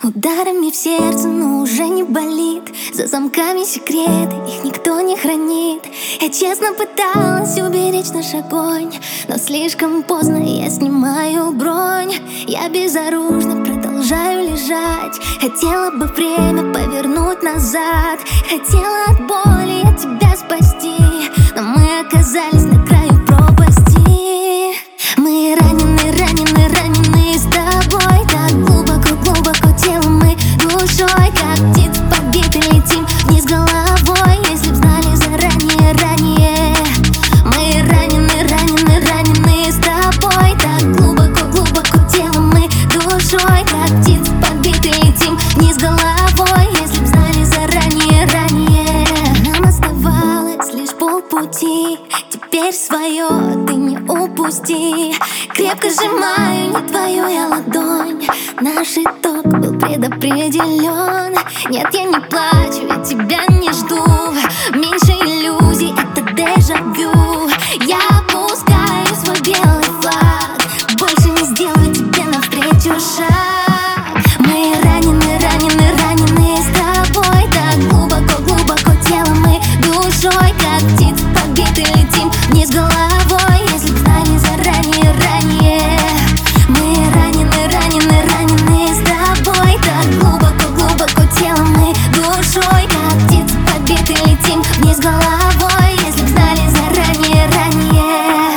Ударами в сердце, но уже не болит. За замками секреты, их никто не хранит. Я честно пыталась уберечь наш огонь, но слишком поздно, я снимаю бронь. Я безоружно продолжаю лежать. Хотела бы время повернуть назад. Хотела от боли от тебя спасти, но мы оказались на краю пропасти. Мы ранены, ранены, ранены с тобой. Так глубоко, глубоко телом мы душой, как птицы побиты, летим вниз головой. Если б знали заранее, ранее. Мы ранены, ранены, ранены с тобой. Так глубоко, глубоко телом мы душой, как птицы побиты, летим вниз головой. Если б знали заранее, ранее. Нам оставалось лишь полпути, теперь свое ты не упусти. Крепко сжимаю не твою я ладонь. Наш итог был предопределен. Нет, я не плачу, я тебя не жду. Меньше иллюзий, это дежавю. Я опускаю свой белый флаг, больше не сделаю тебе навстречу шаг. Мы ранены, ранены, ранены с тобой. Так глубоко, глубоко телом мы душой, как птицы побиты, летим вниз головой. Если б знали заранее, ранее. Мы ранены, ранены, ранены с тобой. Так глубоко, глубоко телом мы душой, как птицы побиты, летим вниз головой. Если б знали заранее, ранее.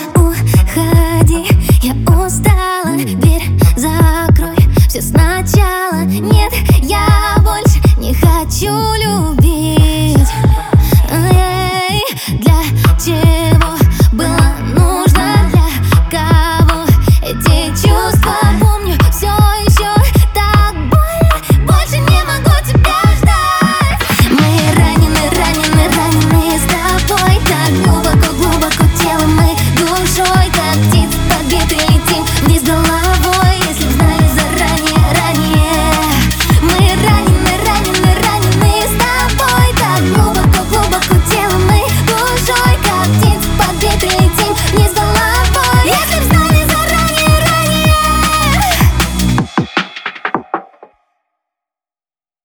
Уходи, я устала, дверь закрой, все сначала.